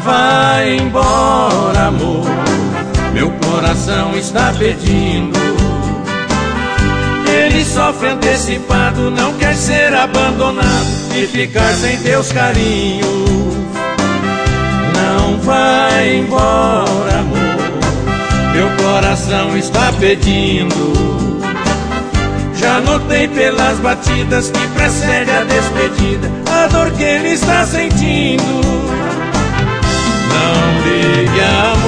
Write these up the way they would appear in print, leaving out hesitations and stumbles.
vai embora, amor, meu coração está pedindo. Ele sofre antecipado, não quer ser abandonado e ficar sem teus carinhos. Não vai embora, amor, meu coração está pedindo. Já notei pelas batidas que precede a despedida a dor que ele está sentindo. Não ligue,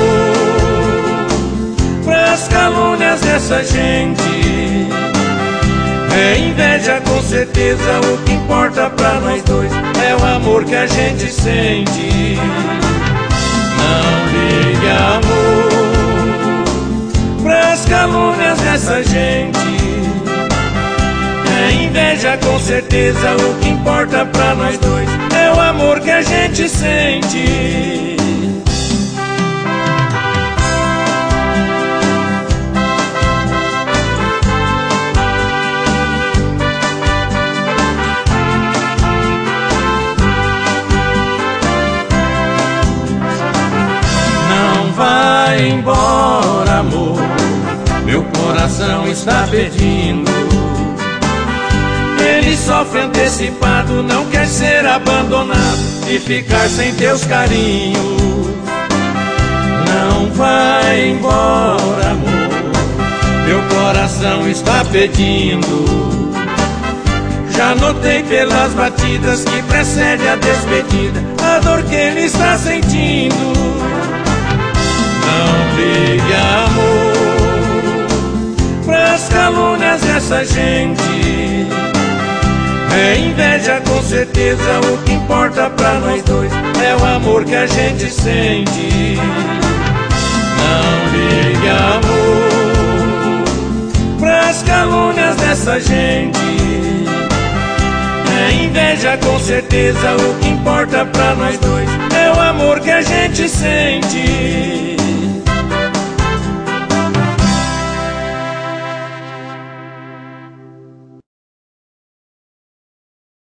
amor, pras calúnias dessa gente. É inveja com certeza, o que importa pra nós dois é o amor que a gente sente. Não ligue, amor, pras calúnias dessa gente. É inveja com certeza, o que importa pra nós dois é o amor que a gente sente. Não vai embora, amor, meu coração está pedindo. Ele sofre antecipado, não quer ser abandonado e ficar sem teus carinhos. Não vai embora, amor, meu coração está pedindo. Já notei pelas batidas que precede a despedida a dor que ele está sentindo. Não ligue, amor, pras calúnias dessa gente. É inveja com certeza, o que importa pra nós dois é o amor que a gente sente. Não ligue, amor, pras calúnias dessa gente. É inveja com certeza, o que importa pra nós dois é o amor que a gente sente.